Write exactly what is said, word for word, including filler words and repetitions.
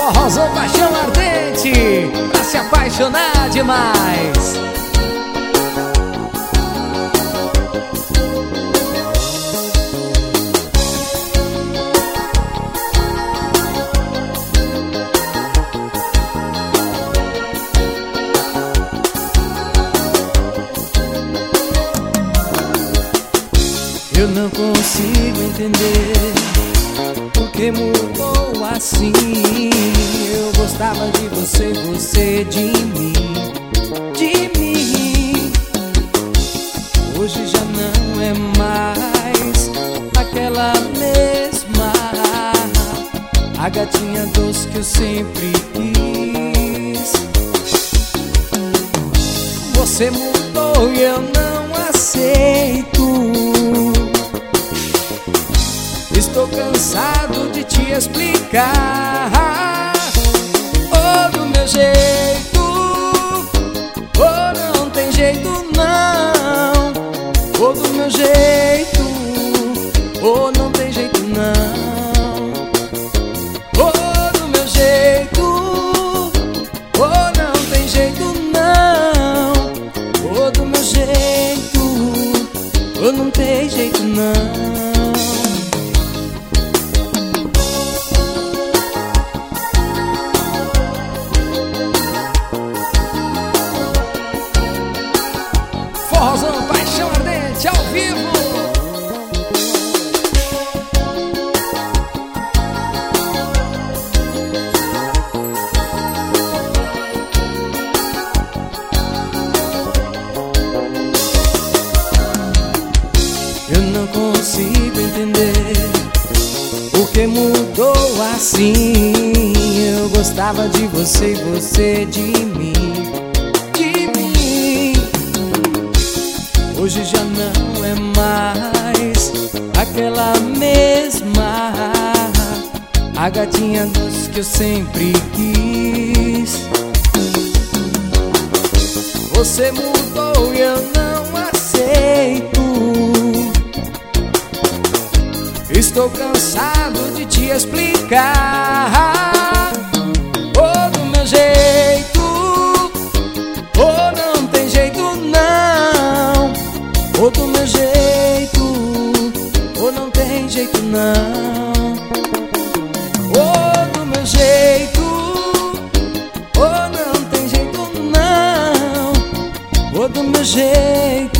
Forrozão paixão ardente, pra se apaixonar demais. Eu não consigo entender por que mudou assim. Eu gostava de você, você de mim, de mim. Hoje já não é mais aquela mesma, a gatinha doce que eu sempre quis. Você mudou e eu não aceito. Estou cansado de te explicar. Oh, do meu jeito, oh, não tem jeito não. Oh, do meu jeito, oh, não tem jeito não. Oh, do meu jeito, oh, não tem jeito não. Oh, do meu jeito, oh, não tem jeito não. Forrozão paixão ardente ao vivo. Eu não consigo entender o que mudou assim. Eu gostava de você e você de mim, de mim. Hoje já não é mais aquela mesma, a gatinha doce que eu sempre quis. Você mudou e eu não aceito. Estou cansado de te explicar. Oh, do meu jeito, oh, não tem jeito não. Oh, do meu jeito, oh, não tem jeito não. Oh, do meu jeito, oh, não tem jeito não. Oh, do meu jeito,